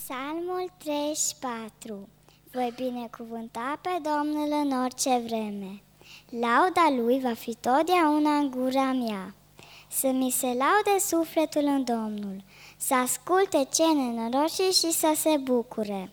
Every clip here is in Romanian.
Psalmul 34. Voi binecuvânta pe Domnul în orice vreme. Lauda Lui va fi totdeauna în gura mea. Să mi se laude sufletul în Domnul, să asculte cei nenoroși și să se bucure.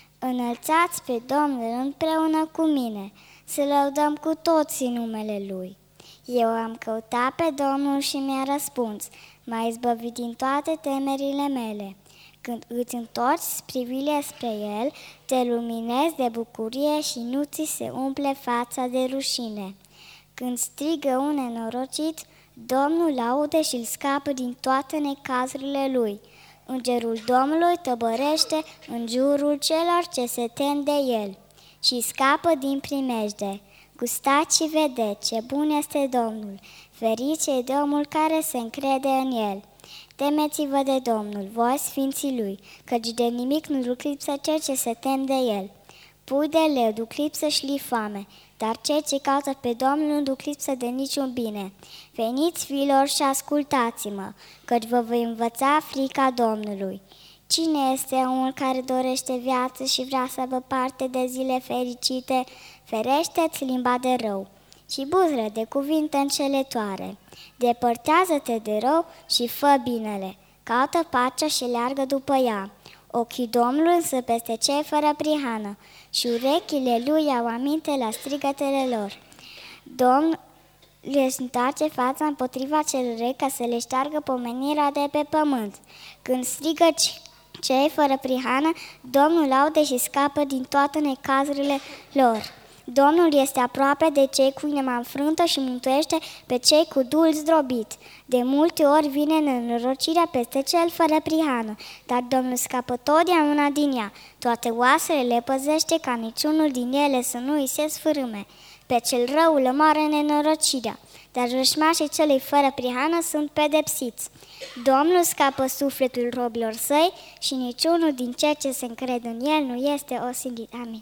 Înălțați pe Domnul împreună cu mine, să lăudăm cu toții numele Lui. Eu am căutat pe Domnul și mi-a răspuns, m-a izbăvit din toate temerile mele. Când îți întorci privirile spre El, te luminezi de bucurie și nu ți se umple fața de rușine. Când strigă un nenorocit, Domnul aude și îl scapă din toate necazurile lui. Îngerul Domnului tăbărește în jurul celor ce se tem de El și scapă din primejde. Gustați și vedeți ce bun este Domnul, ferice e de omul care se încrede în El. Temeți-vă de Domnul, voi sfinții Lui, căci de nimic nu duc lipsă cei ce se tem de El. Pui de leu duc lipsă și li foame, dar cei ce caută pe Domnul nu duc lipsă de niciun bine. Veniți, fiilor, și ascultați-mă, căci vă voi învăța frica Domnului. Cine este omul care dorește viață și vrea să aibă parte de zile fericite? Ferește-ți limba de rău și buzele de cuvinte înșelătoare. Depărtează-te de rău și fă binele, caută pacea și leargă după ea. Ochii Domnului însă peste cei fără prihană și urechile Lui au aminte la strigătele lor. Domnul își întoarce fața împotriva celor rei ca să le șteargă pomenirea de pe pământ. Când strigă cei fără prihană, Domnul aude și scapă din toate necazurile lor. Domnul este aproape de cei cu inima înfrântă și mântuiește pe cei cu duhul zdrobit. De multe ori vine nenorocirea peste cel fără prihană, dar Domnul scapă totdeauna din ea. Toate oasele le păzește ca niciunul din ele să nu îi se sfârâme. Pe cel rău îl omoară nenorocirea, dar vrăjmașii celui fără prihană sunt pedepsiți. Domnul scapă sufletul robilor săi și niciunul din cei ce se încred în el nu este osilit. Amin.